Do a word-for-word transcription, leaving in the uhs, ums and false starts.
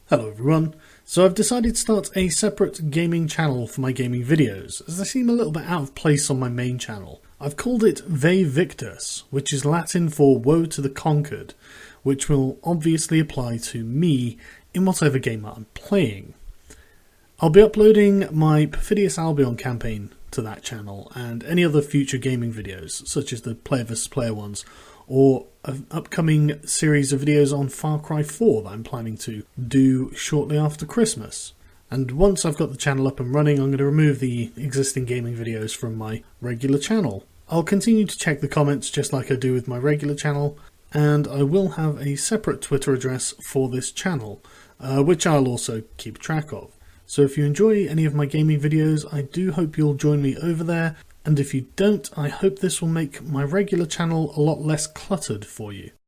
Hello everyone. So I've decided to start a separate gaming channel for my gaming videos, as they seem a little bit out of place on my main channel. I've called it Vae Victis, which is Latin for Woe to the Conquered, which will obviously apply to me in whatever game I'm playing. I'll be uploading my Perfidious Albion campaign to that channel, and any other future gaming videos, such as the Player versus. Player ones, or an upcoming series of videos on Far Cry four that I'm planning to do shortly after Christmas. And once I've got the channel up and running, I'm going to remove the existing gaming videos from my regular channel. I'll continue to check the comments just like I do with my regular channel, and I will have a separate Twitter address for this channel, uh, which I'll also keep track of. So if you enjoy any of my gaming videos, I do hope you'll join me over there. And if you don't, I hope this will make my regular channel a lot less cluttered for you.